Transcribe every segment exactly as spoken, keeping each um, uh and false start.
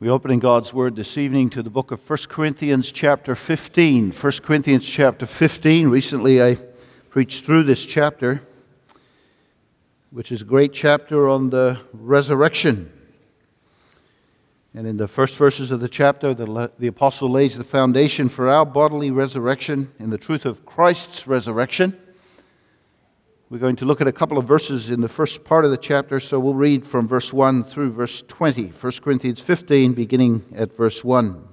We open in God's Word this evening to the book of First Corinthians chapter fifteen. First Corinthians chapter fifteen. Recently I preached through this chapter, which is a great chapter on the resurrection. And in the first verses of the chapter, the, the apostle lays the foundation for our bodily resurrection in the truth of Christ's resurrection. We're going to look at a couple of verses in the first part of the chapter, so we'll read from verse one through verse twenty. First Corinthians fifteen, beginning at verse one.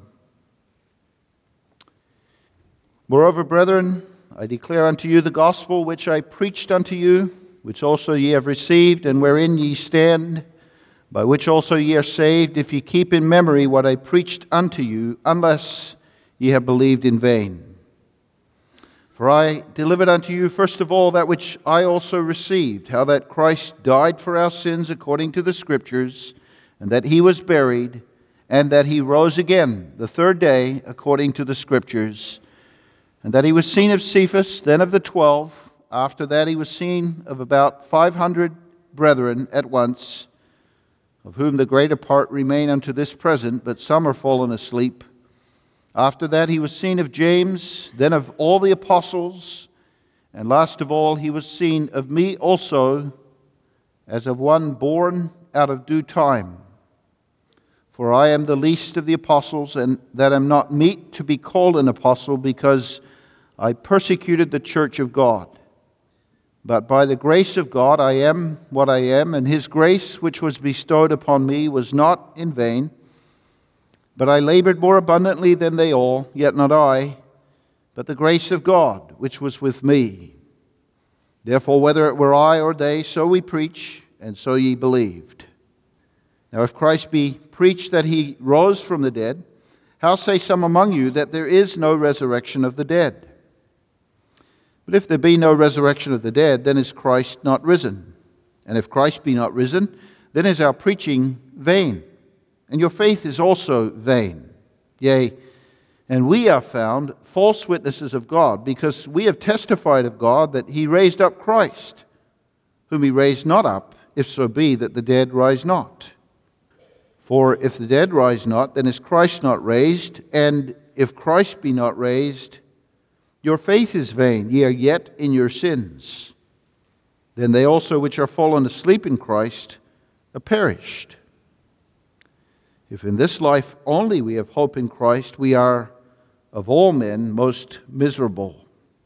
Moreover, brethren, I declare unto you the gospel which I preached unto you, which also ye have received, and wherein ye stand, by which also ye are saved, if ye keep in memory what I preached unto you, unless ye have believed in vain. For I delivered unto you first of all that which I also received, how that Christ died for our sins according to the Scriptures, and that he was buried, and that he rose again the third day according to the Scriptures, and that he was seen of Cephas, then of the twelve. After that he was seen of about five hundred brethren at once, of whom the greater part remain unto this present, but some are fallen asleep. After that he was seen of James, then of all the apostles, and last of all he was seen of me also, as of one born out of due time. For I am the least of the apostles, and that am not meet to be called an apostle, because I persecuted the church of God. But by the grace of God I am what I am, and his grace which was bestowed upon me was not in vain. But I labored more abundantly than they all, yet not I, but the grace of God which was with me. Therefore, whether it were I or they, so we preach, and so ye believed. Now if Christ be preached that he rose from the dead, how say some among you that there is no resurrection of the dead? But if there be no resurrection of the dead, then is Christ not risen? And if Christ be not risen, then is our preaching vain, and your faith is also vain. Yea, and we are found false witnesses of God, because we have testified of God that he raised up Christ, whom he raised not up, if so be that the dead rise not. For if the dead rise not, then is Christ not raised, and if Christ be not raised, your faith is vain, ye are yet in your sins. Then they also which are fallen asleep in Christ are perished. If in this life only we have hope in Christ, we are of all men most miserable.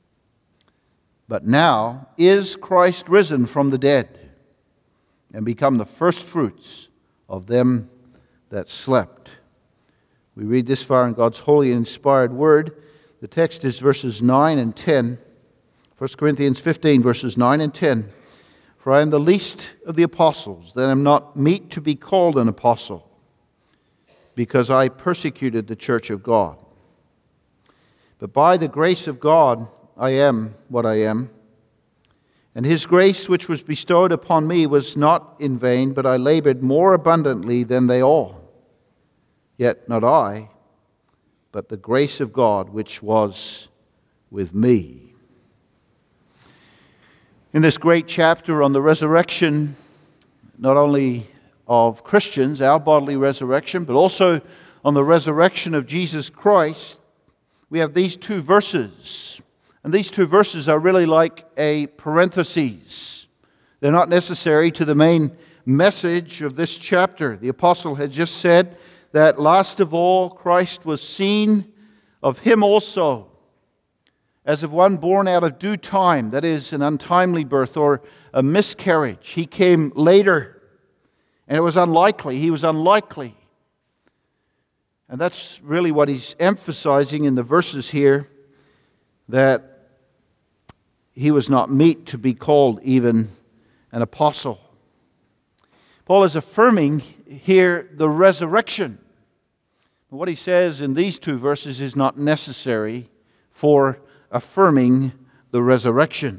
But now is Christ risen from the dead, and become the firstfruits of them that slept. We read this far in God's holy and inspired word. The text is verses nine and ten. First Corinthians fifteen, verses nine and ten. For I am the least of the apostles, that am not meet to be called an apostle, because I persecuted the church of God. But by the grace of God I am what I am. And his grace which was bestowed upon me was not in vain, but I labored more abundantly than they all. Yet not I, but the grace of God which was with me. In this great chapter on the resurrection, not only of Christians, our bodily resurrection, but also on the resurrection of Jesus Christ, we have these two verses. And these two verses are really like a parenthesis. They're not necessary to the main message of this chapter. The apostle had just said that last of all, Christ was seen of him also, as of one born out of due time, that is, an untimely birth or a miscarriage. He came later. And it was unlikely. He was unlikely. And that's really what he's emphasizing in the verses here, that he was not meet to be called even an apostle. Paul is affirming here the resurrection. What he says in these two verses is not necessary for affirming the resurrection.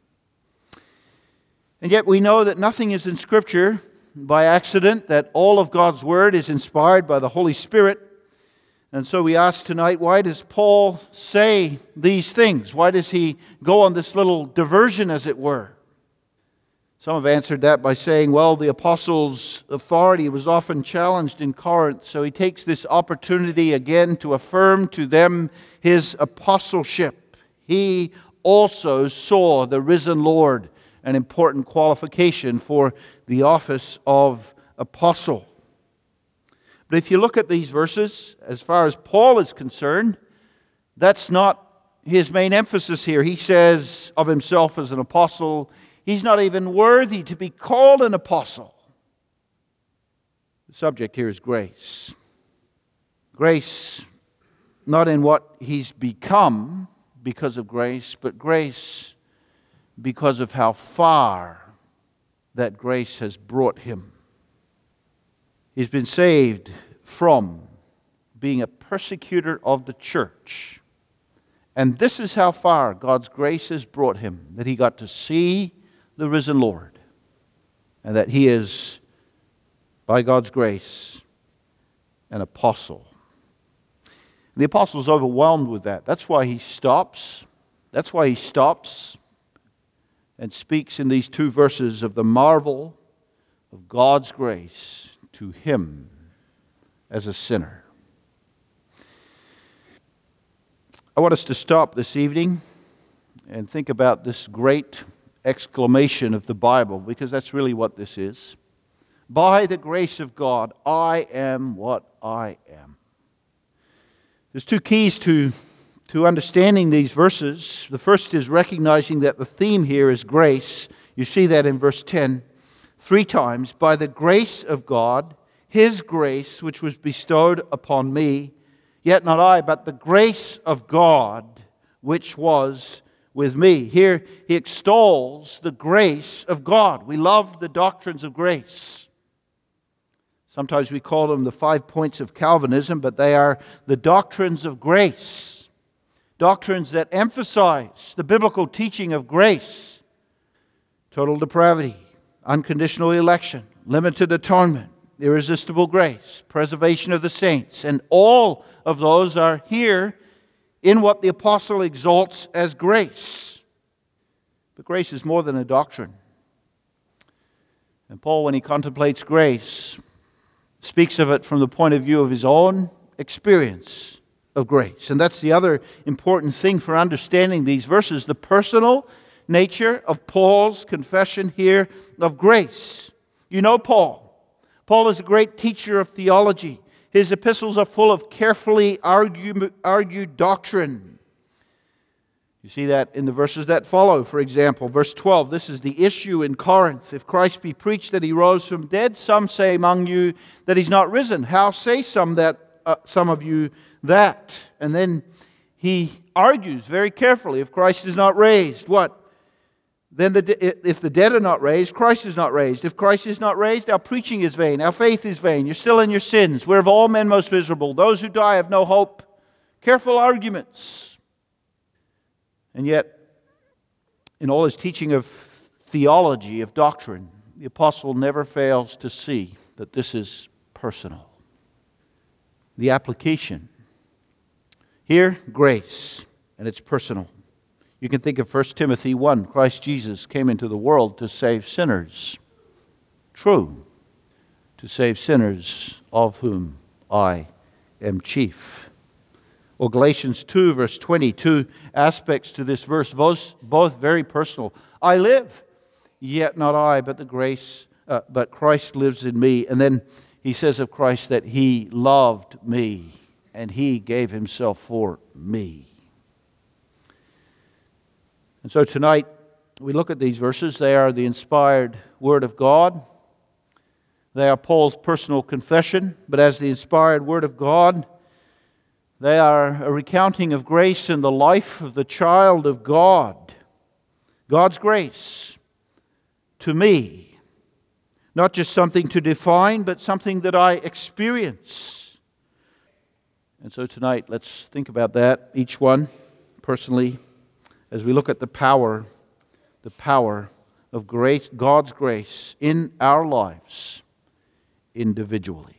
And yet we know that nothing is in Scripture by accident, that all of God's Word is inspired by the Holy Spirit. And so we ask tonight, why does Paul say these things? Why does he go on this little diversion, as it were? Some have answered that by saying, well, the apostles' authority was often challenged in Corinth, so he takes this opportunity again to affirm to them his apostleship. He also saw the risen Lord, an important qualification for the office of apostle. But if you look at these verses, as far as Paul is concerned, that's not his main emphasis here. He says of himself as an apostle, he's not even worthy to be called an apostle. The subject here is grace. Grace, not in what he's become because of grace, but grace because of how far that grace has brought him. He's been saved from being a persecutor of the church. And this is how far God's grace has brought him, that he got to see the risen Lord, and that he is, by God's grace, an apostle. The apostle is overwhelmed with that. That's why he stops. That's why he stops and speaks in these two verses of the marvel of God's grace to him as a sinner. I want us to stop this evening and think about this great exclamation of the Bible, because that's really what this is. By the grace of God, I am what I am. There's two keys to, to understanding these verses. The first is recognizing that the theme here is grace. You see that in verse ten. Three times. By the grace of God, His grace which was bestowed upon me, yet not I, but the grace of God which was with me. Here he extols the grace of God. We love the doctrines of grace. Sometimes we call them the five points of Calvinism, but they are the doctrines of grace. Doctrines that emphasize the biblical teaching of grace. Total depravity, unconditional election, limited atonement, irresistible grace, preservation of the saints. And all of those are here in what the apostle exalts as grace. But grace is more than a doctrine. And Paul, when he contemplates grace, speaks of it from the point of view of his own experience of grace. And that's the other important thing for understanding these verses, the personal nature of Paul's confession here of grace. You know Paul. Paul is a great teacher of theology. His epistles are full of carefully argued, argued doctrine. You see that in the verses that follow. For example, verse twelve, this is the issue in Corinth. If Christ be preached that He rose from dead, some say among you that He's not risen. How say some that uh, some of you that? And then he argues very carefully, if Christ is not raised, what? Then the, if the dead are not raised, Christ is not raised. If Christ is not raised, our preaching is vain, our faith is vain. You're still in your sins. We're of all men most miserable. Those who die have no hope. Careful arguments. And yet, in all his teaching of theology, of doctrine, the apostle never fails to see that this is personal. The application. Here, grace, and it's personal. You can think of First Timothy one. Christ Jesus came into the world to save sinners. True. To save sinners, of whom I am chief. Or Galatians two, verse twenty. Two aspects to this verse, both, both very personal. I live, yet not I, but the grace, uh, but Christ lives in me. And then he says of Christ that He loved me, and He gave Himself for me. And so tonight, we look at these verses. They are the inspired Word of God. They are Paul's personal confession. But as the inspired Word of God, they are a recounting of grace in the life of the child of God. God's grace to me. Not just something to define, but something that I experience. And so tonight, let's think about that, each one, personally, as we look at the power, the power of grace, God's grace in our lives individually.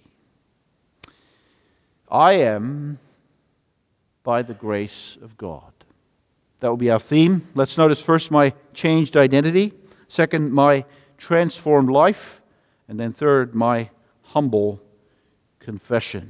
I am by the grace of God. That will be our theme. Let's notice first my changed identity. Second, my transformed life. And then third, my humble confession.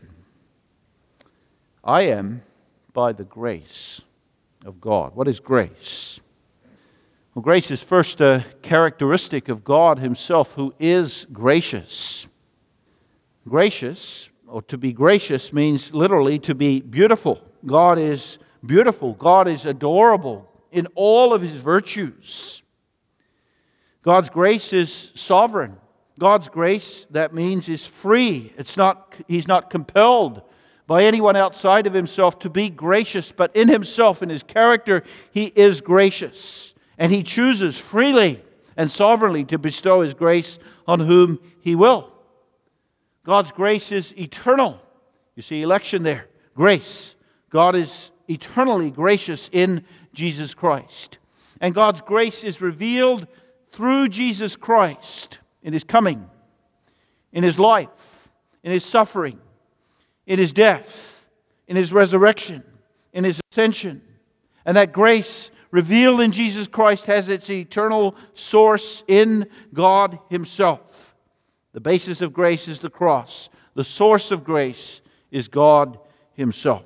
I am by the grace of God. What is grace? Well, grace is first a characteristic of God Himself, who is gracious. Gracious, or to be gracious, means literally to be beautiful. God is beautiful. God is adorable in all of His virtues. God's grace is sovereign. God's grace, that means, is free. It's not, He's not compelled by anyone outside of Himself to be gracious, but in Himself, in His character, He is gracious. And He chooses freely and sovereignly to bestow His grace on whom He will. God's grace is eternal. You see election there. Grace. God is eternally gracious in Jesus Christ. And God's grace is revealed through Jesus Christ in His coming, in His life, in His suffering, in His death, in His resurrection, in His ascension. And that grace revealed in Jesus Christ has its eternal source in God Himself. The basis of grace is the cross. The source of grace is God Himself.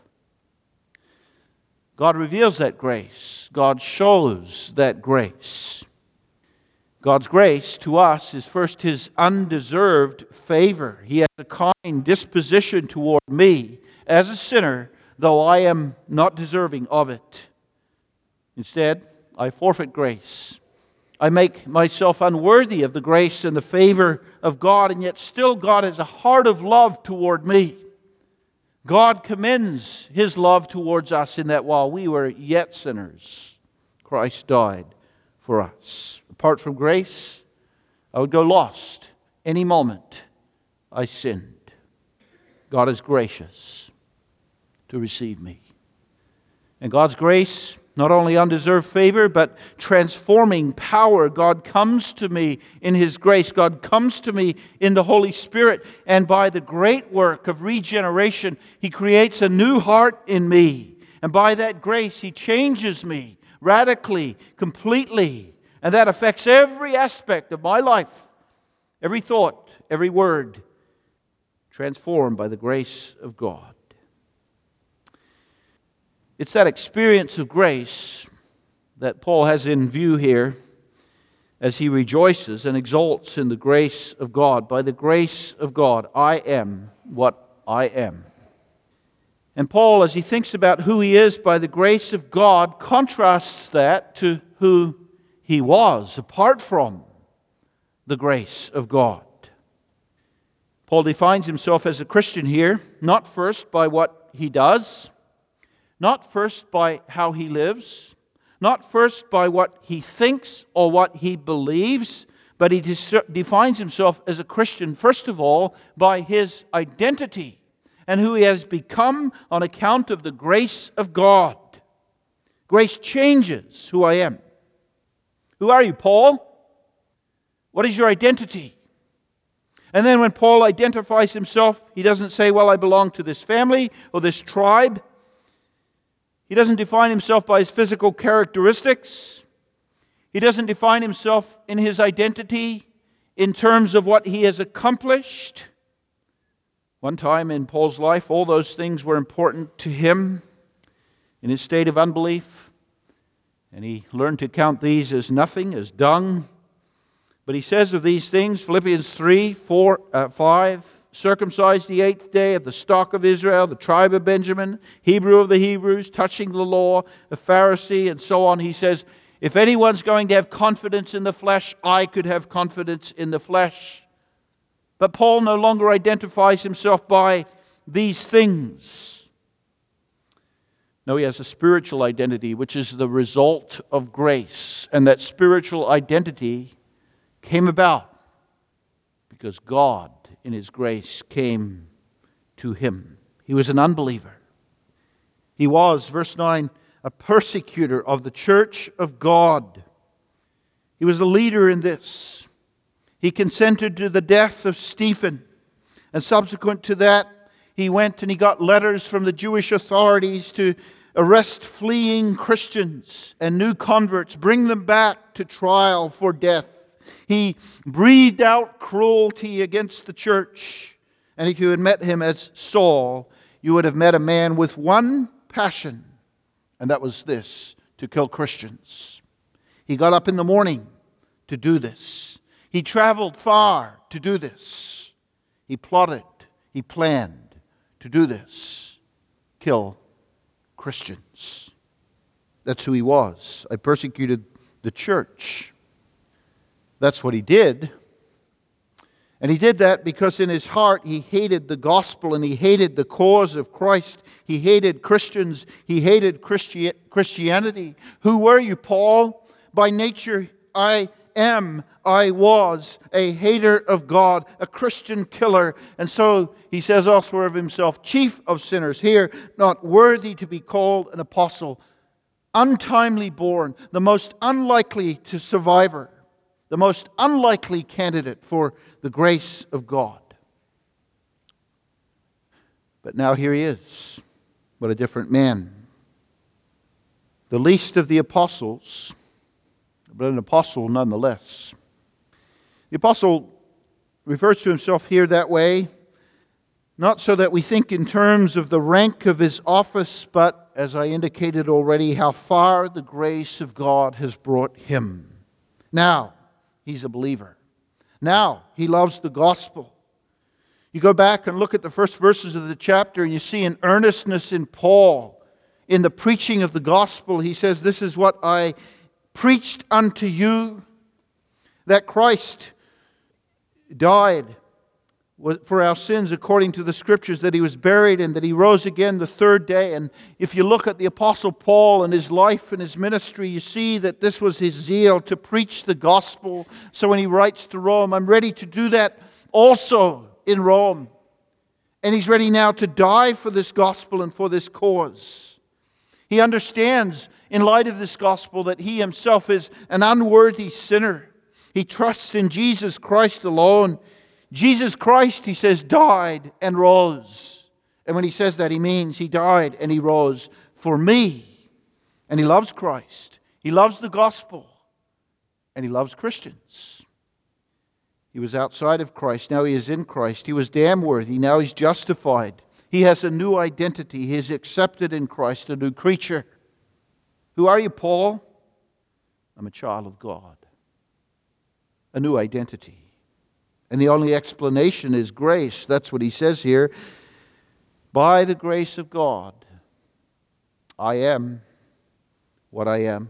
God reveals that grace. God shows that grace. God's grace to us is first His undeserved favor. He has a kind disposition toward me as a sinner, though I am not deserving of it. Instead, I forfeit grace. I make myself unworthy of the grace and the favor of God, and yet still God has a heart of love toward me. God commends His love towards us in that while we were yet sinners, Christ died for us. Apart from grace, I would go lost any moment I sinned. God is gracious to receive me. And God's grace, not only undeserved favor, but transforming power. God comes to me in His grace. God comes to me in the Holy Spirit. And by the great work of regeneration, He creates a new heart in me. And by that grace, He changes me radically, completely. And that affects every aspect of my life. Every thought, every word, transformed by the grace of God. It's that experience of grace that Paul has in view here as he rejoices and exults in the grace of God. By the grace of God, I am what I am. And Paul, as he thinks about who he is by the grace of God, contrasts that to who he was apart from the grace of God. Paul defines himself as a Christian here, not first by what he does, not first by how he lives, not first by what he thinks or what he believes, but he defines himself as a Christian, first of all, by his identity and who he has become on account of the grace of God. Grace changes who I am. Who are you, Paul? What is your identity? And then when Paul identifies himself, he doesn't say, well, I belong to this family or this tribe. He doesn't define himself by his physical characteristics. He doesn't define himself in his identity in terms of what he has accomplished. One time in Paul's life, all those things were important to him in his state of unbelief. And he learned to count these as nothing, as dung. But he says of these things, Philippians three, four, uh, five, circumcised the eighth day of the stock of Israel, the tribe of Benjamin, Hebrew of the Hebrews, touching the law, a Pharisee, and so on. He says, if anyone's going to have confidence in the flesh, I could have confidence in the flesh. But Paul no longer identifies himself by these things. No, he has a spiritual identity, which is the result of grace. And that spiritual identity came about because God, in His grace, came to him. He was an unbeliever. He was, verse nine, a persecutor of the church of God. He was a leader in this. He consented to the death of Stephen. And subsequent to that, he went and he got letters from the Jewish authorities to arrest fleeing Christians and new converts, bring them back to trial for death. He breathed out cruelty against the church. And if you had met him as Saul, you would have met a man with one passion, and that was this: to kill Christians. He got up in the morning to do this. He traveled far to do this. He plotted, he planned to do this: kill Christians. That's who he was. I persecuted the church. That's what he did. And he did that because in his heart he hated the gospel and he hated the cause of Christ. He hated Christians. He hated Christi- Christianity. Who were you, Paul? By nature, I am, I was a hater of God, a Christian killer. And so he says elsewhere of himself, chief of sinners. Here, not worthy to be called an apostle, untimely born, the most unlikely to survivor, the most unlikely candidate for the grace of God. But now here he is. What a different man. The least of the apostles, but an apostle nonetheless. The apostle refers to himself here that way, not so that we think in terms of the rank of his office, but, as I indicated already, how far the grace of God has brought him. Now, he's a believer. Now, he loves the gospel. You go back and look at the first verses of the chapter and you see an earnestness in Paul in the preaching of the gospel. He says, "This is what I preached unto you, that Christ died for our sins according to the Scriptures, that He was buried and that He rose again the third day." And if you look at the Apostle Paul and his life and his ministry, you see that this was his zeal to preach the gospel. So when he writes to Rome, I'm ready to do that also in Rome. And he's ready now to die for this gospel and for this cause. He understands, in light of this gospel, that he himself is an unworthy sinner. He trusts in Jesus Christ alone. Jesus Christ, he says, died and rose. And when he says that, he means he died and he rose for me. And he loves Christ. He loves the gospel. And he loves Christians. He was outside of Christ. Now he is in Christ. He was damn worthy. Now he's justified. He has a new identity. He is accepted in Christ, a new creature. Who are you, Paul? I'm a child of God. A new identity. And the only explanation is grace. That's what he says here. By the grace of God, I am what I am.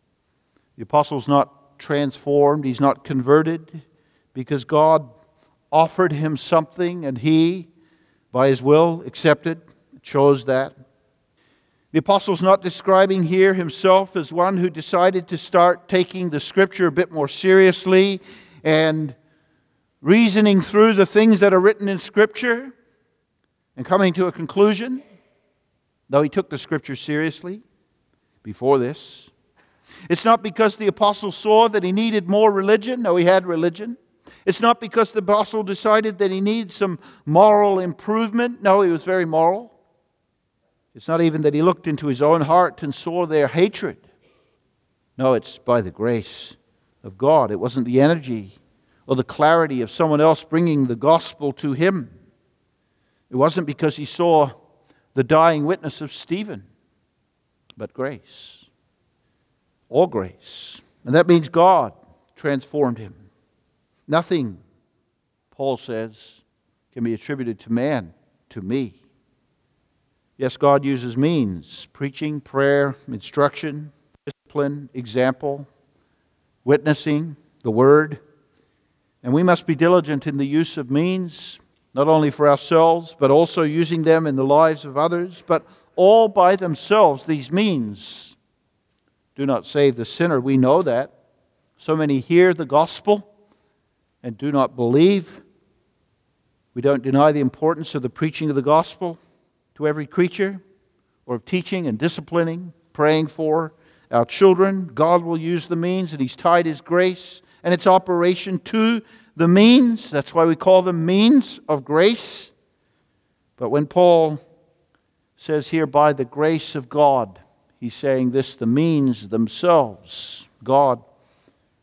The apostle's not transformed. He's not converted because God offered him something and he, by his will, accepted, chose that. The apostle's not describing here himself as one who decided to start taking the Scripture a bit more seriously and reasoning through the things that are written in Scripture and coming to a conclusion, though he took the Scripture seriously before this. It's not because the apostle saw that he needed more religion. No, he had religion. It's not because the apostle decided that he needs some moral improvement. No, he was very moral. It's not even that he looked into his own heart and saw their hatred. No, it's by the grace of God. It wasn't the energy or the clarity of someone else bringing the gospel to him. It wasn't because he saw the dying witness of Stephen, but grace. All grace. And that means God transformed him. Nothing, Paul says, can be attributed to man, to me. Yes, God uses means: preaching, prayer, instruction, discipline, example, witnessing, the word. And we must be diligent in the use of means, not only for ourselves, but also using them in the lives of others. But all by themselves, these means do not save the sinner. We know that. So many hear the gospel and do not believe. We don't deny the importance of the preaching of the gospel to every creature, or of teaching and disciplining, praying for our children. God will use the means, and He's tied His grace and its operation to the means. That's why we call them means of grace. But when Paul says here, by the grace of God, he's saying this: the means themselves, God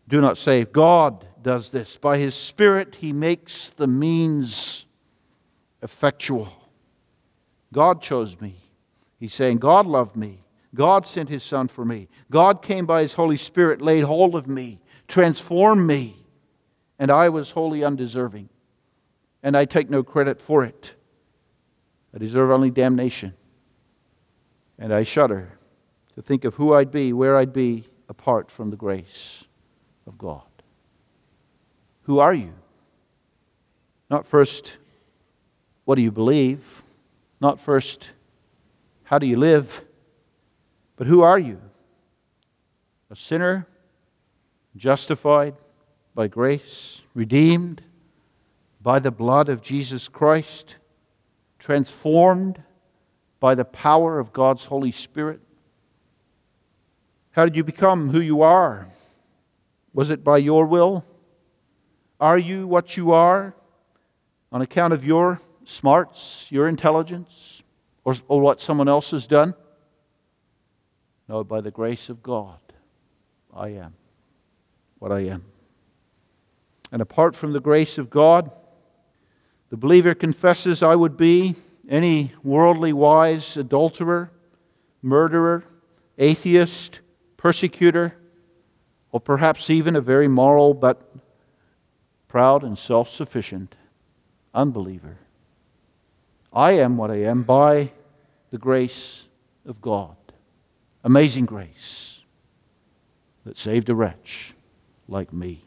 do not save. God does this. By His Spirit, He makes the means effectual. God chose me. He's saying, God loved me. God sent His Son for me. God came by His Holy Spirit, laid hold of me, transformed me, and I was wholly undeserving. And I take no credit for it. I deserve only damnation. And I shudder to think of who I'd be, where I'd be, apart from the grace of God. Who are you? Not first, what do you believe? Not first, how do you live? But who are you? A sinner, justified by grace, redeemed by the blood of Jesus Christ, transformed by the power of God's Holy Spirit. How did you become who you are? Was it by your will? Are you what you are on account of your smarts, your intelligence, or, or what someone else has done? No, by the grace of God, I am what I am. And apart from the grace of God, the believer confesses, I would be any worldly wise adulterer, murderer, atheist, persecutor, or perhaps even a very moral but proud and self-sufficient unbeliever. I am what I am by the grace of God. Amazing grace that saved a wretch like me.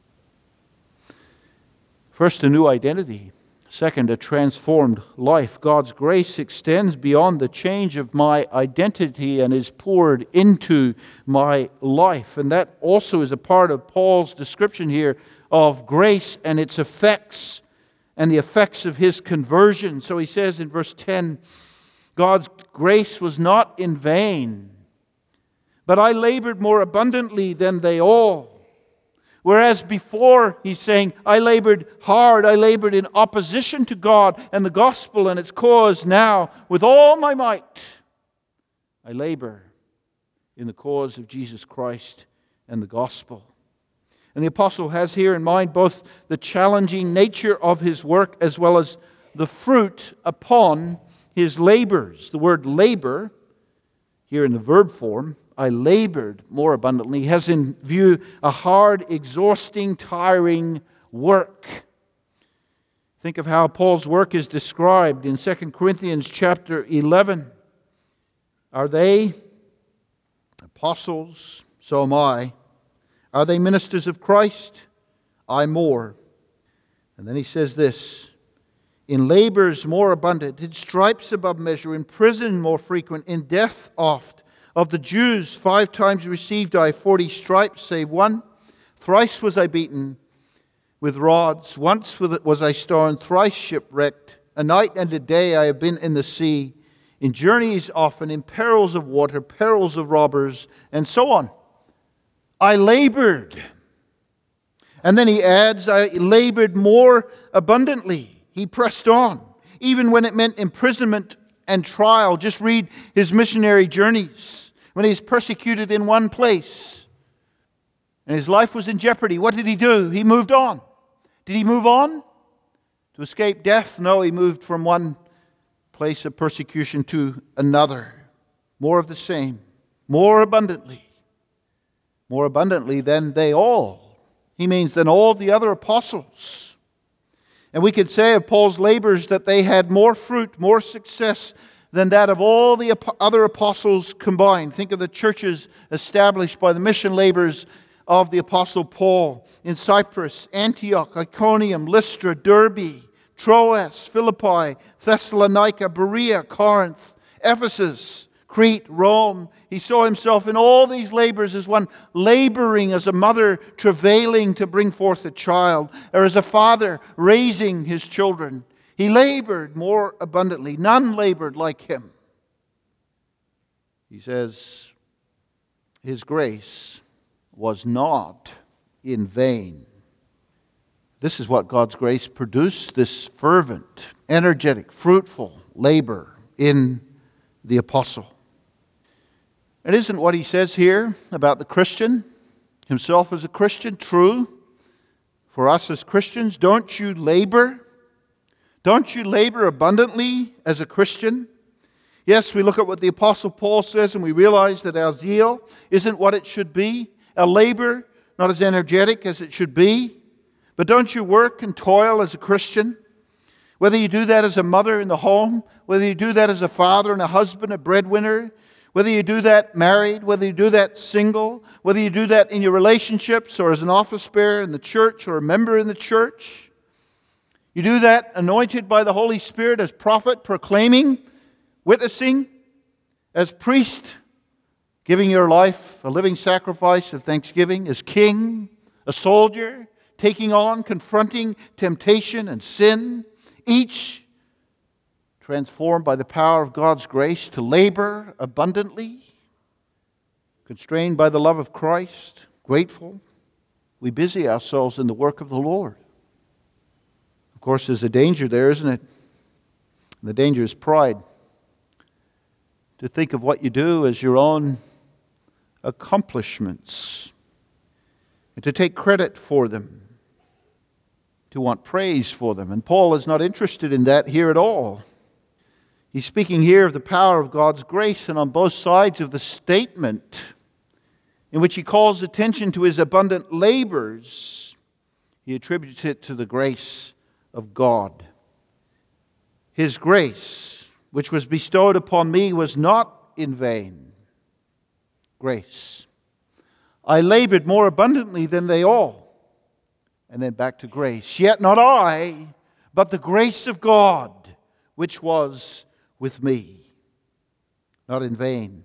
First, a new identity. Second, a transformed life. God's grace extends beyond the change of my identity and is poured into my life. And that also is a part of Paul's description here of grace and its effects and the effects of his conversion. So he says in verse ten, God's grace was not in vain, but I labored more abundantly than they all. Whereas before, he's saying, I labored hard, I labored in opposition to God and the gospel and its cause. Now, with all my might, I labor in the cause of Jesus Christ and the gospel. And the apostle has here in mind both the challenging nature of his work as well as the fruit upon his labors. The word labor, here in the verb form, I labored more abundantly, has in view a hard, exhausting, tiring work. Think of how Paul's work is described in Second Corinthians chapter eleven. Are they apostles? So am I. Are they ministers of Christ? I more. And then he says this, in labors more abundant, in stripes above measure, in prison more frequent, in death oft. Of the Jews, five times received I forty stripes, save one. Thrice was I beaten with rods. Once was I stoned, thrice shipwrecked. A night and a day I have been in the sea, in journeys often, in perils of water, perils of robbers, and so on. I labored. And then he adds, I labored more abundantly. He pressed on, even when it meant imprisonment and trial. Just read his missionary journeys. When he's persecuted in one place and his life was in jeopardy, what did he do? He moved on. Did he move on to escape death? No, he moved from one place of persecution to another. More of the same, more abundantly. More abundantly than they all. He means than all the other apostles. And we could say of Paul's labors that they had more fruit, more success than that of all the other apostles combined. Think of the churches established by the mission labors of the apostle Paul in Cyprus, Antioch, Iconium, Lystra, Derbe, Troas, Philippi, Thessalonica, Berea, Corinth, Ephesus, Crete, Rome. He saw himself in all these labors as one laboring, as a mother travailing to bring forth a child, or as a father raising his children. He labored more abundantly. None labored like him. He says, his grace was not in vain. This is what God's grace produced, this fervent, energetic, fruitful labor in the apostle. It isn't what he says here about the Christian, himself as a Christian. True. For us as Christians, don't you labor? Don't you labor abundantly as a Christian? Yes, we look at what the Apostle Paul says and we realize that our zeal isn't what it should be. Our labor, not as energetic as it should be. But don't you work and toil as a Christian? Whether you do that as a mother in the home, whether you do that as a father and a husband, a breadwinner, whether you do that married, whether you do that single, whether you do that in your relationships or as an office bearer in the church or a member in the church, you do that anointed by the Holy Spirit as prophet, proclaiming, witnessing, as priest, giving your life a living sacrifice of thanksgiving, as king, a soldier, taking on, confronting temptation and sin, each transformed by the power of God's grace to labor abundantly, constrained by the love of Christ, grateful, we busy ourselves in the work of the Lord. Of course, there's a danger there, isn't it? The danger is pride. To think of what you do as your own accomplishments, and to take credit for them, to want praise for them. And Paul is not interested in that here at all. He's speaking here of the power of God's grace, and on both sides of the statement in which he calls attention to his abundant labors, he attributes it to the grace of God. His grace, which was bestowed upon me, was not in vain. Grace. I labored more abundantly than they all. And then back to grace. Yet not I, but the grace of God, which was with me. Not in vain.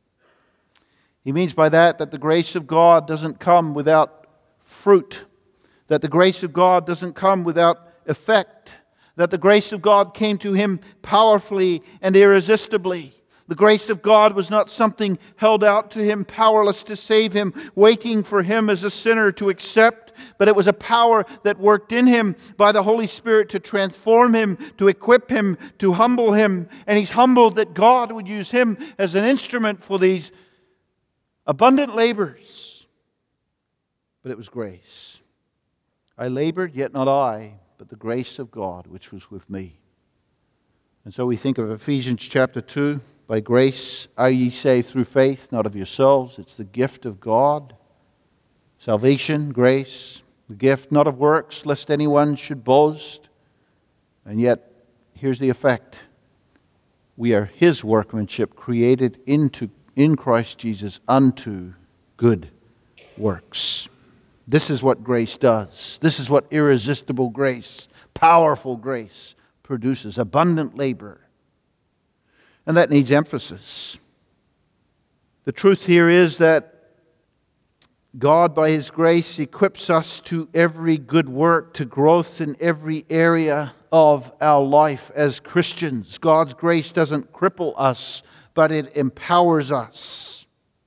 He means by that that the grace of God doesn't come without fruit. That the grace of God doesn't come without effect. That the grace of God came to him powerfully and irresistibly. The grace of God was not something held out to him, powerless to save him, waiting for him as a sinner to accept, but it was a power that worked in him by the Holy Spirit to transform him, to equip him, to humble him. And he's humbled that God would use him as an instrument for these abundant labors. But it was grace. I labored, yet not I, but the grace of God which was with me. And so we think of Ephesians chapter two. By grace are ye saved through faith, not of yourselves. It's the gift of God. Salvation, grace, the gift not of works, lest anyone should boast. And yet, here's the effect. We are His workmanship, created into in Christ Jesus unto good works. This is what grace does. This is what irresistible grace, powerful grace produces. Abundant labor. And that needs emphasis. The truth here is that God, by His grace, equips us to every good work, to growth in every area of our life as Christians. God's grace doesn't cripple us, but it empowers us.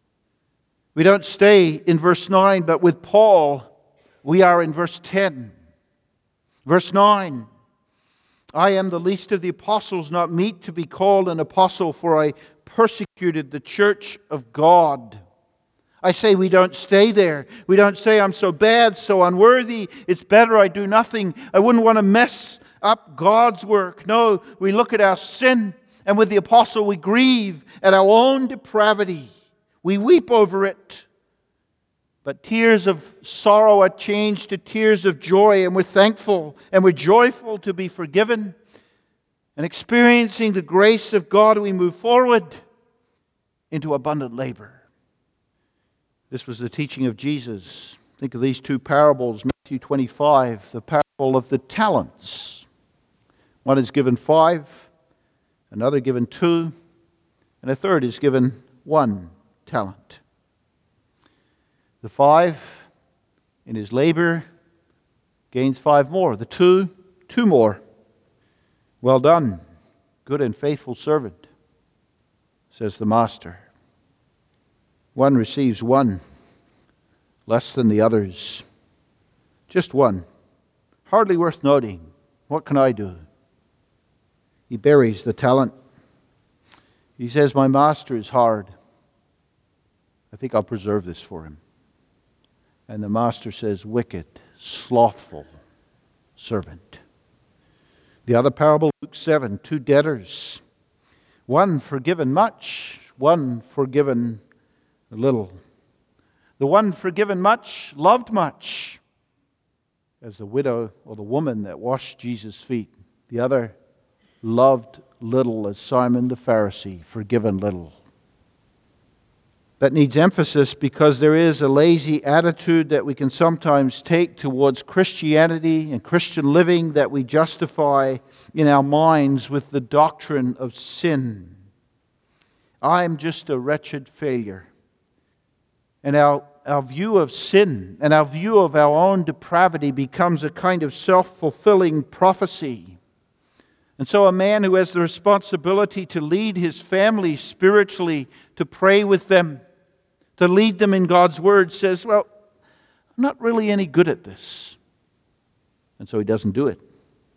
We don't stay in verse nine, but with Paul, we are in verse ten. Verse nine. I am the least of the apostles, not meet to be called an apostle, for I persecuted the church of God. I say we don't stay there. We don't say I'm so bad, so unworthy, it's better I do nothing. I wouldn't want to mess up God's work. No, we look at our sin, and with the apostle we grieve at our own depravity. We weep over it. But tears of sorrow are changed to tears of joy, and we're thankful and we're joyful to be forgiven. And experiencing the grace of God, we move forward into abundant labor. This was the teaching of Jesus. Think of these two parables, Matthew twenty-five, the parable of the talents. One is given five, another given two, and a third is given one talent. The five, in his labor, gains five more. The two, two more. Well done, good and faithful servant, says the master. One receives one, less than the others. Just one. Hardly worth noting. What can I do? He buries the talent. He says, my master is hard. I think I'll preserve this for him. And the master says, wicked, slothful servant. The other parable, Luke seven, two debtors. One forgiven much, one forgiven little. The one forgiven much loved much, as the widow or the woman that washed Jesus' feet. The other loved little, as Simon the Pharisee, forgiven little. That needs emphasis because there is a lazy attitude that we can sometimes take towards Christianity and Christian living that we justify in our minds with the doctrine of sin. I'm just a wretched failure. And our, our view of sin and our view of our own depravity becomes a kind of self-fulfilling prophecy. And so a man who has the responsibility to lead his family spiritually, to pray with them, to lead them in God's Word, says, well, I'm not really any good at this. And so he doesn't do it.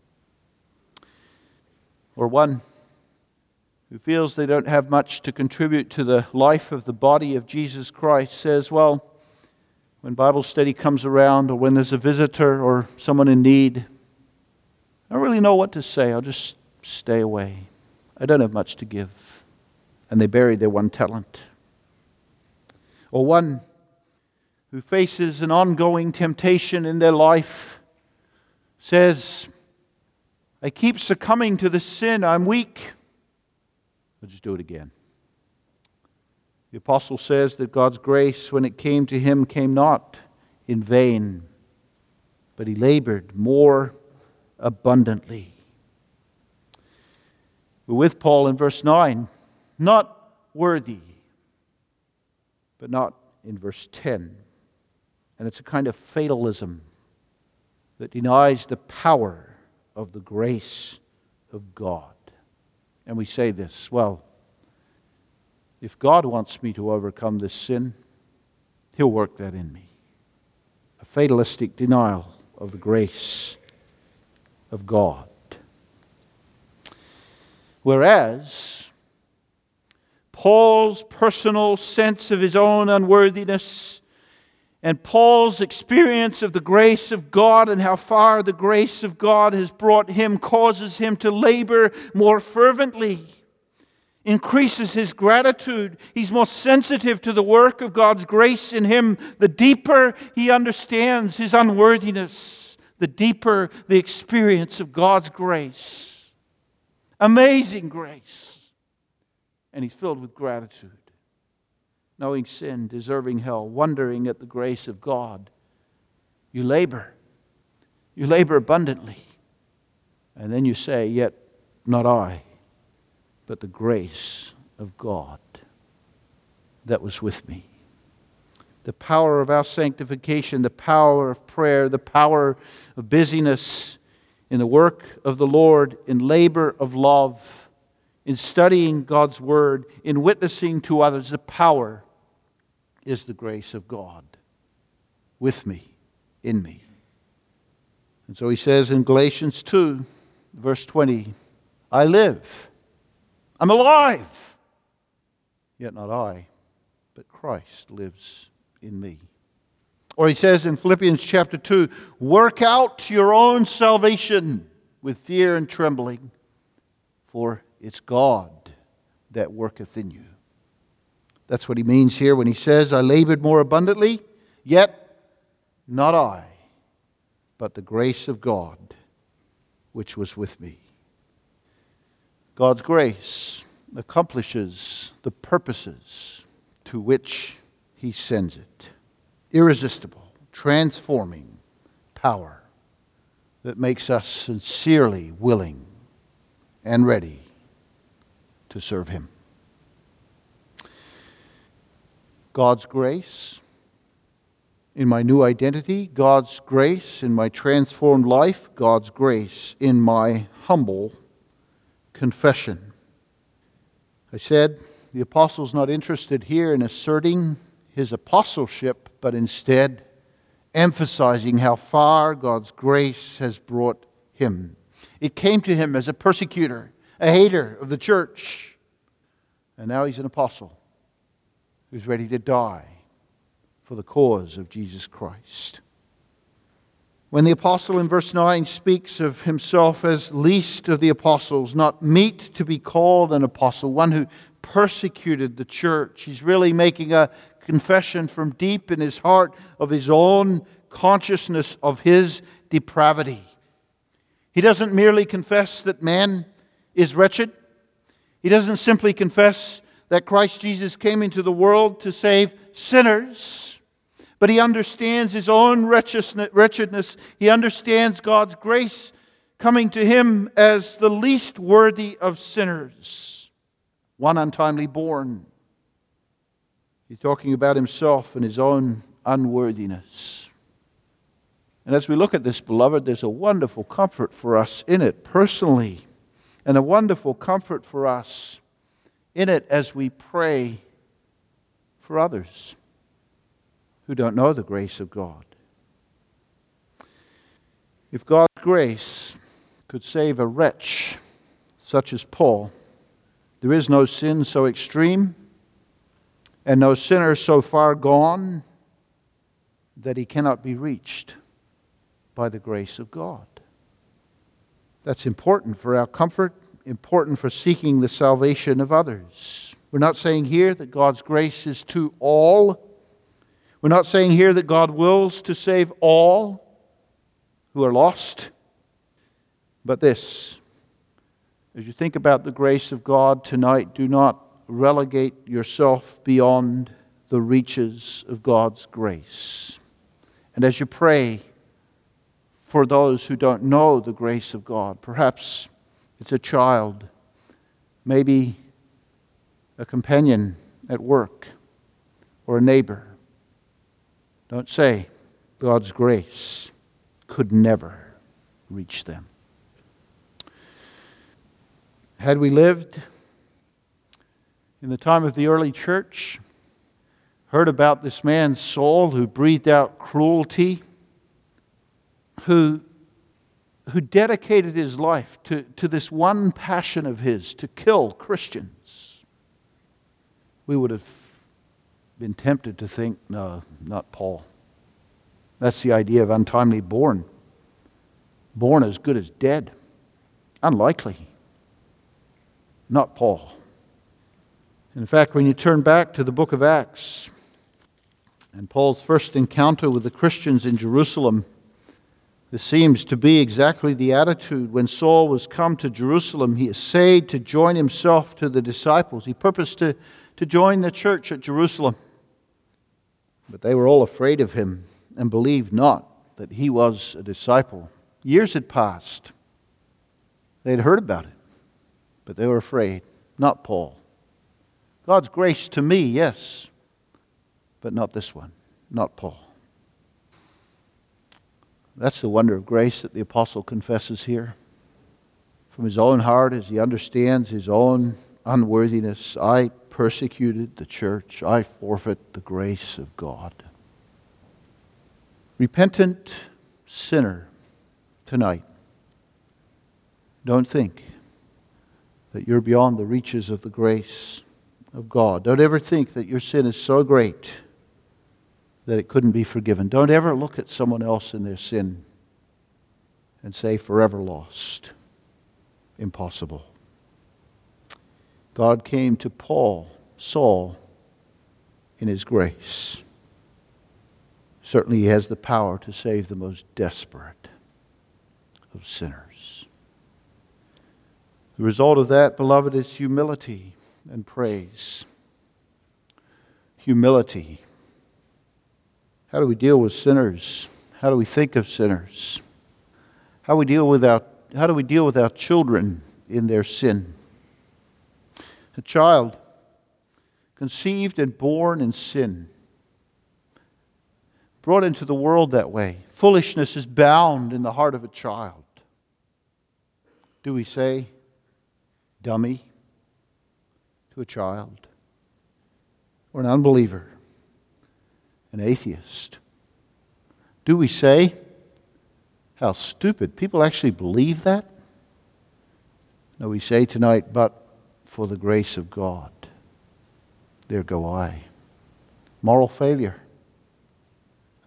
Or one who feels they don't have much to contribute to the life of the body of Jesus Christ says, well, when Bible study comes around or when there's a visitor or someone in need, I don't really know what to say. I'll just stay away. I don't have much to give. And they bury their one talent. Or one who faces an ongoing temptation in their life says, I keep succumbing to the sin. I'm weak. I'll just do it again. The apostle says that God's grace, when it came to him, came not in vain, but he labored more abundantly. We're with Paul in verse nine, not worthy, but not in verse ten. And it's a kind of fatalism that denies the power of the grace of God. And we say this, well, if God wants me to overcome this sin, He'll work that in me. A fatalistic denial of the grace of God. Whereas Paul's personal sense of his own unworthiness and Paul's experience of the grace of God and how far the grace of God has brought him causes him to labor more fervently, increases his gratitude. He's more sensitive to the work of God's grace in him. The deeper he understands his unworthiness, the deeper the experience of God's grace. Amazing grace. And he's filled with gratitude. Knowing sin, deserving hell, wondering at the grace of God. You labor. You labor abundantly. And then you say, yet not I, but the grace of God that was with me. The power of our sanctification, the power of prayer, the power of busyness in the work of the Lord, in labor of love, in studying God's Word, in witnessing to others, the power is the grace of God with me, in me. And so he says in Galatians two, verse twenty, I live, I'm alive, yet not I, but Christ lives in me. Or he says in Philippians chapter two, work out your own salvation with fear and trembling, for it's God that worketh in you. That's what he means here when he says, I labored more abundantly, yet not I, but the grace of God which was with me. God's grace accomplishes the purposes to which He sends it. Irresistible, transforming power that makes us sincerely willing and ready to serve Him. God's grace in my new identity, God's grace in my transformed life, God's grace in my humble confession. I said the apostle's not interested here in asserting his apostleship, but instead emphasizing how far God's grace has brought him. It came to him as a persecutor, a hater of the church, and now he's an apostle who's ready to die for the cause of Jesus Christ. When the apostle in verse nine speaks of himself as least of the apostles, not meet to be called an apostle, one who persecuted the church, he's really making a confession from deep in his heart of his own consciousness of his depravity. He doesn't merely confess that man is wretched. He doesn't simply confess that Christ Jesus came into the world to save sinners. But he understands his own wretchedness. He understands God's grace coming to him as the least worthy of sinners, one untimely born. He's talking about himself and his own unworthiness. And as we look at this, beloved, there's a wonderful comfort for us in it personally, and a wonderful comfort for us in it as we pray for others who don't know the grace of God. If God's grace could save a wretch such as Paul, there is no sin so extreme and no sinner so far gone that he cannot be reached by the grace of God. That's important for our comfort, important for seeking the salvation of others. We're not saying here that God's grace is to all. We're not saying here that God wills to save all who are lost. But this, as you think about the grace of God tonight, do not relegate yourself beyond the reaches of God's grace. And as you pray for those who don't know the grace of God, perhaps it's a child, maybe a companion at work, or a neighbor, don't say God's grace could never reach them. Had we lived in the time of the early church, heard about this man Saul who breathed out cruelty, who, who dedicated his life to, to this one passion of his, to kill Christians, we would have been tempted to think, no, not Paul. That's the idea of untimely born. Born as good as dead. Unlikely. Not Paul. In fact, when you turn back to the book of Acts and Paul's first encounter with the Christians in Jerusalem, this seems to be exactly the attitude. When Saul was come to Jerusalem, he essayed to join himself to the disciples. He purposed to, to join the church at Jerusalem. But they were all afraid of him and believed not that he was a disciple. Years had passed. They had heard about it, but they were afraid. Not Paul. God's grace to me, yes, but not this one, not Paul. That's the wonder of grace that the apostle confesses here. From his own heart, as he understands his own unworthiness, I persecuted the church. I forfeit the grace of God. Repentant sinner tonight, don't think that you're beyond the reaches of the grace of God. Don't ever think that your sin is so great that it couldn't be forgiven. Don't ever look at someone else in their sin and say, forever lost. Impossible. God came to Paul, Saul, in his grace. Certainly he has the power to save the most desperate of sinners. The result of that, beloved, is humility and praise. Humility. How do we deal with sinners? How do we think of sinners? How we deal with our, how do we deal with our children in their sin? A child conceived and born in sin, brought into the world that way. Foolishness is bound in the heart of a child. Do we say dummy to a child? Or an unbeliever? An atheist? Do we say, how stupid? People actually believe that? No, we say tonight, but for the grace of God, there go I. Moral failure.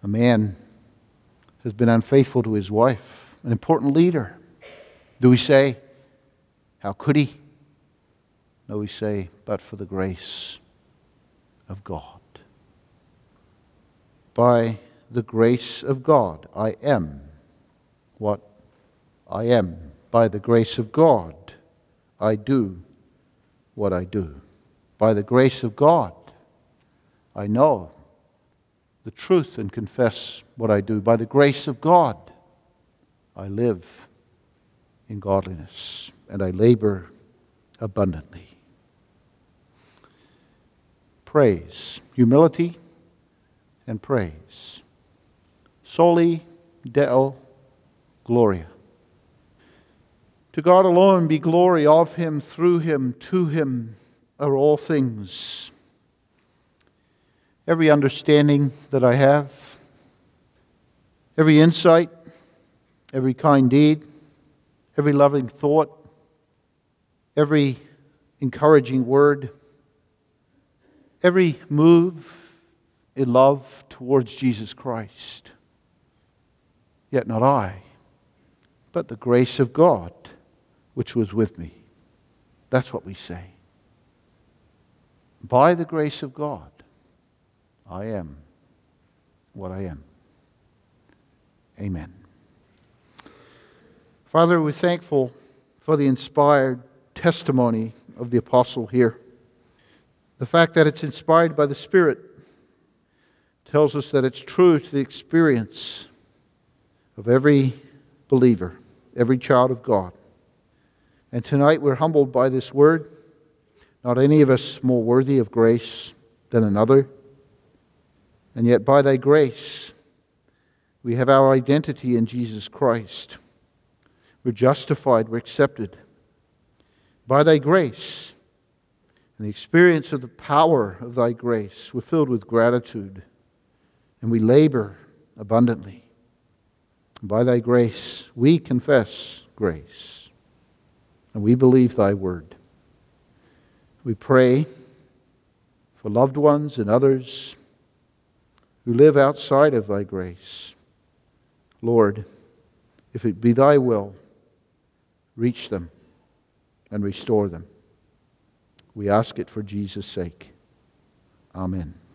A man has been unfaithful to his wife, an important leader. Do we say, how could he? No, we say, but for the grace of God. By the grace of God, I am what I am. By the grace of God, I do what I do. By the grace of God, I know the truth and confess what I do. By the grace of God, I live in godliness and I labor abundantly. Praise, humility, and praise. Soli Deo Gloria. To God alone be glory, of Him, through Him, to Him are all things. Every understanding that I have, every insight, every kind deed, every loving thought, every encouraging word, every move in love towards Jesus Christ. Yet not I, but the grace of God which was with me. That's what we say. By the grace of God, I am what I am. Amen. Father, we're thankful for the inspired testimony of the apostle here. The fact that it's inspired by the Spirit tells us that it's true to the experience of every believer, every child of God. And tonight we're humbled by this word. Not any of us more worthy of grace than another. And yet by thy grace, we have our identity in Jesus Christ. We're justified, we're accepted. By thy grace, and the experience of the power of thy grace, we're filled with gratitude, and we labor abundantly. By thy grace, we confess grace, and we believe thy word. We pray for loved ones and others who live outside of thy grace. Lord, if it be thy will, reach them and restore them. We ask it for Jesus' sake. Amen.